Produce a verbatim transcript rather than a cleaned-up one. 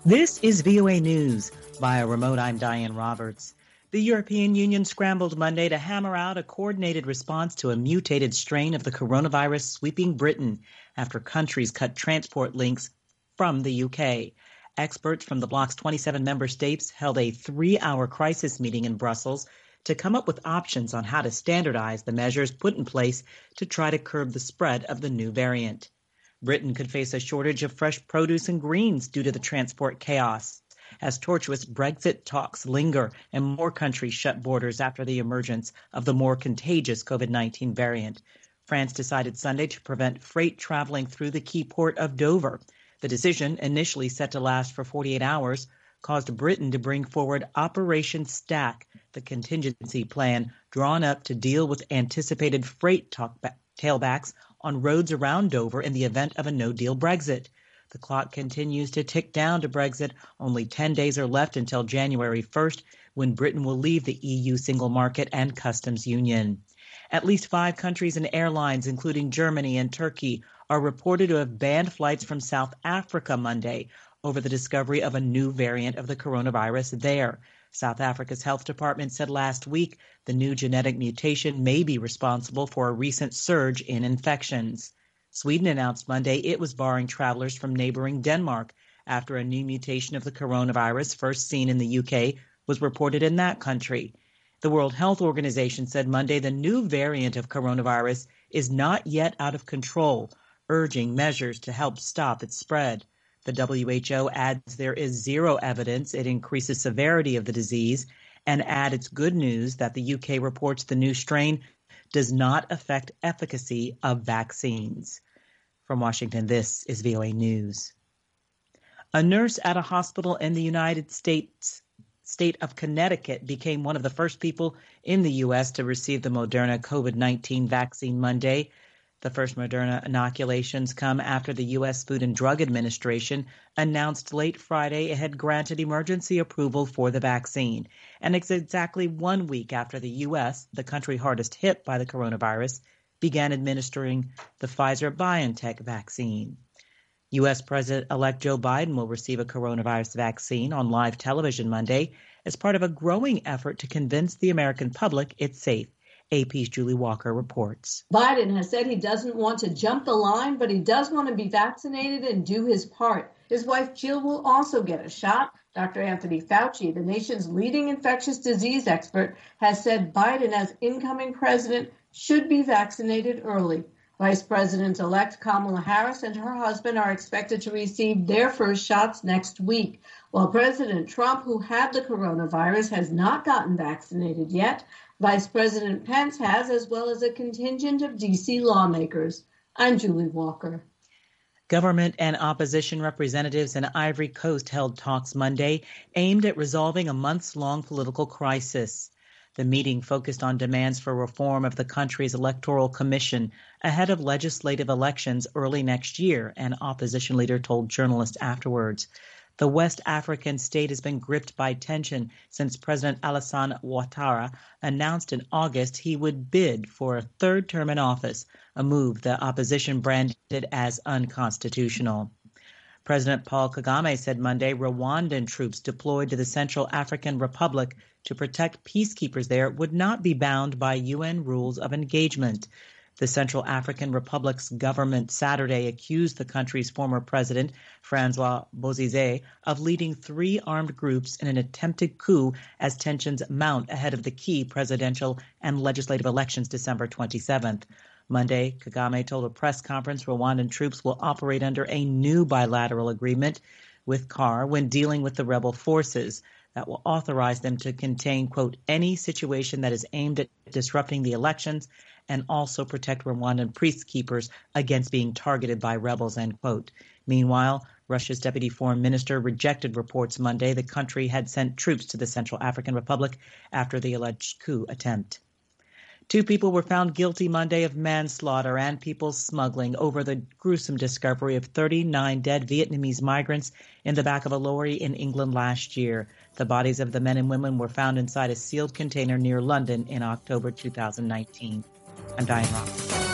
This is V O A News. Via remote, I'm Diane Roberts. The European Union scrambled Monday to hammer out a coordinated response to a mutated strain of the coronavirus sweeping Britain after countries cut transport links from the U K. Experts from the bloc's twenty-seven member states held a three-hour crisis meeting in Brussels to come up with options on how to standardize the measures put in place to try to curb the spread of the new variant. Britain could face a shortage of fresh produce and greens due to the transport chaos, as tortuous Brexit talks linger and more countries shut borders after the emergence of the more contagious COVID nineteen variant. France decided Sunday to prevent freight traveling through the key port of Dover. The decision, initially set to last for forty-eight hours, caused Britain to bring forward Operation Stack, the contingency plan drawn up to deal with anticipated freight talkba- tailbacks on roads around Dover in the event of a no-deal Brexit. The clock continues to tick down to Brexit. Only ten days are left until January first, when Britain will leave the E U single market and customs union. At least five countries and airlines, including Germany and Turkey, are reported to have banned flights from South Africa Monday over the discovery of a new variant of the coronavirus there. South Africa's health department said last week the new genetic mutation may be responsible for a recent surge in infections. Sweden announced Monday it was barring travelers from neighboring Denmark after a new mutation of the coronavirus, first seen in the U K, was reported in that country. The World Health Organization said Monday the new variant of coronavirus is not yet out of control, urging measures to help stop its spread. The W H O adds there is zero evidence it increases severity of the disease, and add it's good news that the U K reports the new strain does not affect efficacy of vaccines. From Washington, this is V O A News. A nurse at a hospital in the United States state of Connecticut became one of the first people in the U S to receive the Moderna COVID nineteen vaccine Monday. The first Moderna inoculations come after the U S Food and Drug Administration announced late Friday it had granted emergency approval for the vaccine. And it's exactly one week after the U S, the country hardest hit by the coronavirus, began administering the Pfizer-BioNTech vaccine. U S President-elect Joe Biden will receive a coronavirus vaccine on live television Monday as part of a growing effort to convince the American public it's safe. A P's Julie Walker reports. Biden has said he doesn't want to jump the line, but he does want to be vaccinated and do his part. His wife Jill will also get a shot. Doctor Anthony Fauci, the nation's leading infectious disease expert, has said Biden, as incoming president, should be vaccinated early. Vice President-elect Kamala Harris and her husband are expected to receive their first shots next week, while President Trump, who had the coronavirus, has not gotten vaccinated yet. Vice President Pence has, as well as a contingent of D C lawmakers. I'm Julie Walker. Government and opposition representatives in Ivory Coast held talks Monday aimed at resolving a months-long political crisis. The meeting focused on demands for reform of the country's electoral commission ahead of legislative elections early next year, an opposition leader told journalists afterwards. The West African state has been gripped by tension since President Alassane Ouattara announced in August he would bid for a third term in office, a move the opposition branded as unconstitutional. President Paul Kagame said Monday Rwandan troops deployed to the Central African Republic to protect peacekeepers there would not be bound by U N rules of engagement. The Central African Republic's government Saturday accused the country's former president, Francois Bozizé, of leading three armed groups in an attempted coup as tensions mount ahead of the key presidential and legislative elections December twenty-seventh. Monday, Kagame told a press conference Rwandan troops will operate under a new bilateral agreement with C A R when dealing with the rebel forces that will authorize them to contain, quote, any situation that is aimed at disrupting the elections and also protect Rwandan peacekeepers against being targeted by rebels, end quote. Meanwhile, Russia's deputy foreign minister rejected reports Monday the country had sent troops to the Central African Republic after the alleged coup attempt. Two people were found guilty Monday of manslaughter and people smuggling over the gruesome discovery of thirty-nine dead Vietnamese migrants in the back of a lorry in England last year. The bodies of the men and women were found inside a sealed container near London in October two thousand nineteen. I'm Diane Ross.